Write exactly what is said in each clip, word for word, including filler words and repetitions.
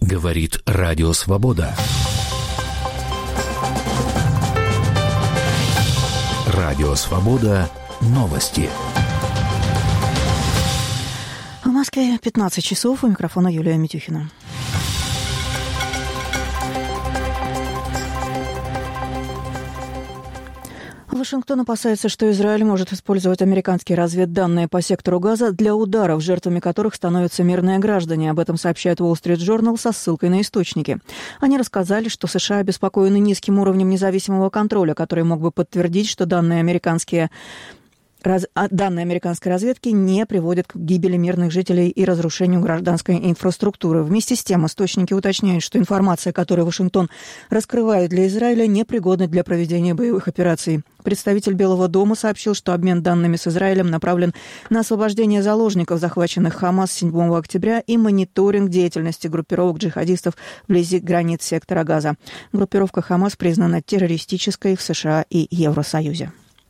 Говорит Радио Свобода. Радио Свобода. Новости. В Москве пятнадцать часов. У микрофона Юлия Митюхина. Вашингтон опасается, что Израиль может использовать американские разведданные по сектору Газа для ударов, жертвами которых становятся мирные граждане. Об этом сообщает Wall Street Journal со ссылкой на источники. Они рассказали, что США обеспокоены низким уровнем независимого контроля, который мог бы подтвердить, что данные американские... Раз... Данные американской разведки не приводят к гибели мирных жителей и разрушению гражданской инфраструктуры. Вместе с тем, источники уточняют, что информация, которую Вашингтон раскрывает для Израиля, непригодна для проведения боевых операций. Представитель Белого дома сообщил, что обмен данными с Израилем направлен на освобождение заложников, захваченных Хамас седьмого октября, и мониторинг деятельности группировок джихадистов вблизи границ сектора Газа. Группировка Хамас признана террористической в США и Евросоюзе.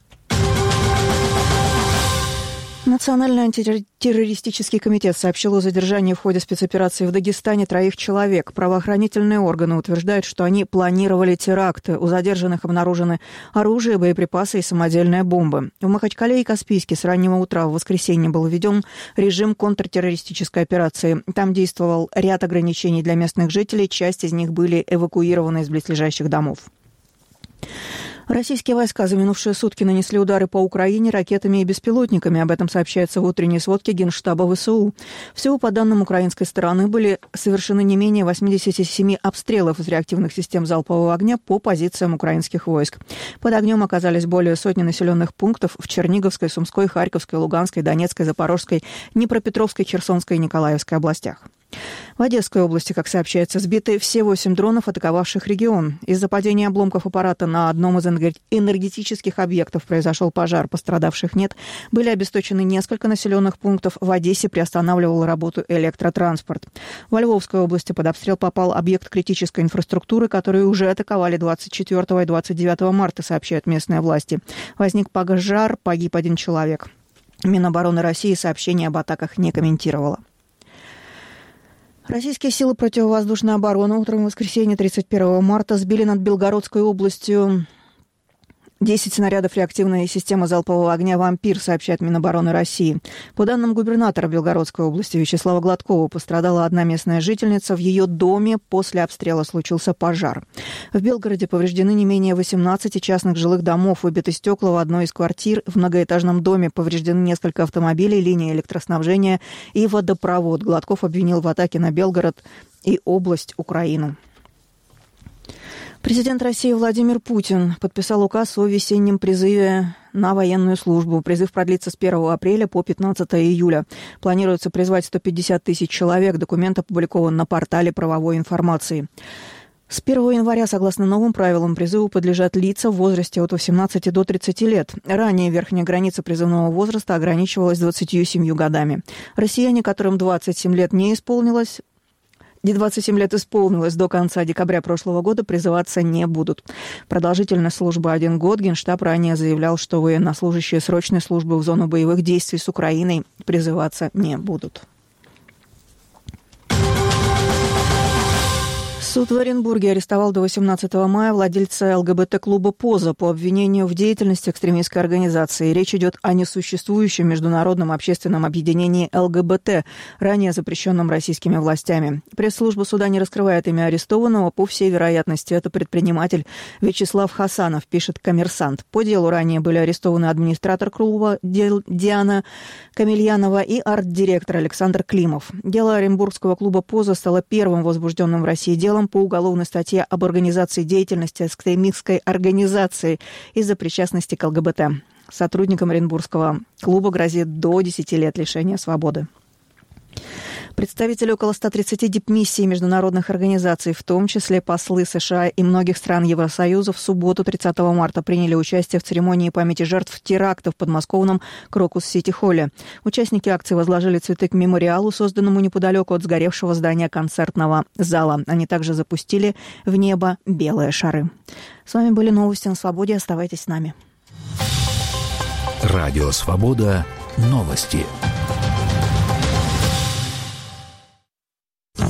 Национальный антитеррористический комитет сообщил о задержании в ходе спецоперации в Дагестане троих человек. Правоохранительные органы утверждают, что они планировали теракты. У задержанных обнаружены оружие, боеприпасы и самодельные бомбы. В Махачкале и Каспийске с раннего утра в воскресенье был введен режим контртеррористической операции. Там действовал ряд ограничений для местных жителей. Часть из них были эвакуированы из близлежащих домов. Российские войска за минувшие сутки нанесли удары по Украине ракетами и беспилотниками. Об этом сообщается в утренней сводке Генштаба ВСУ. Всего, по данным украинской стороны, были совершены не менее восемьдесят семь обстрелов из реактивных систем залпового огня по позициям украинских войск. Под огнем оказались более сотни населенных пунктов в Черниговской, Сумской, Харьковской, Луганской, Донецкой, Запорожской, Днепропетровской, Херсонской и Николаевской областях. В Одесской области, как сообщается, сбиты все восемь дронов, атаковавших регион. Из-за падения обломков аппарата на одном из энергетических объектов произошел пожар, пострадавших нет. Были обесточены несколько населенных пунктов. В Одессе приостанавливал работу электротранспорт. Во Львовской области под обстрел попал объект критической инфраструктуры, который уже атаковали двадцать четвёртого и двадцать девятого марта, сообщают местные власти. Возник пожар, погиб один человек. Минобороны России сообщение об атаках не комментировало. Российские силы противовоздушной обороны утром воскресенья тридцать первого марта сбили над Белгородской областью десять снарядов реактивной системы залпового огня «Вампир», сообщает Минобороны России. По данным губернатора Белгородской области Вячеслава Гладкова, пострадала одна местная жительница. В ее доме после обстрела случился пожар. В Белгороде повреждены не менее восемнадцати частных жилых домов, выбиты стекла в одной из квартир. В многоэтажном доме повреждены несколько автомобилей, линии электроснабжения и водопровод. Гладков обвинил в атаке на Белгород и область Украину. Президент России Владимир Путин подписал указ о весеннем призыве на военную службу. Призыв продлится с первого апреля по пятнадцатого июля. Планируется призвать сто пятьдесят тысяч человек. Документ опубликован на портале правовой информации. С первого января, согласно новым правилам, призыву подлежат лица в возрасте от восемнадцати до тридцати лет. Ранее верхняя граница призывного возраста ограничивалась двадцатью семью годами. Россияне, которым двадцать семь лет не исполнилось, двадцать семь лет исполнилось до конца декабря прошлого года, призываться не будут. Продолжительность службы один год. Генштаб ранее заявлял, что военнослужащие срочной службы в зону боевых действий с Украиной призываться не будут. Суд в Оренбурге арестовал до восемнадцатого мая владельца ЛГБТ-клуба «Поза» по обвинению в деятельности экстремистской организации. Речь идет о несуществующем международном общественном объединении ЛГБТ, ранее запрещенном российскими властями. Пресс-служба суда не раскрывает имя арестованного. По всей вероятности, это предприниматель Вячеслав Хасанов, пишет «Коммерсант». По делу ранее были арестованы администратор клуба Диана Камельянова и арт-директор Александр Климов. Дело Оренбургского клуба «Поза» стало первым возбужденным в России делом по уголовной статье об организации деятельности экстремистской организации из-за причастности к ЛГБТ. Сотрудникам Оренбургского клуба грозит до десяти лет лишения свободы. Представители около ста тридцати дипмиссий международных организаций, в том числе послы США и многих стран Евросоюза, в субботу тридцатого марта приняли участие в церемонии памяти жертв терактов в подмосковном Крокус-Сити-холле. Участники акции возложили цветы к мемориалу, созданному неподалеку от сгоревшего здания концертного зала. Они также запустили в небо белые шары. С вами были новости на Свободе. Оставайтесь с нами. Радио Свобода. Новости.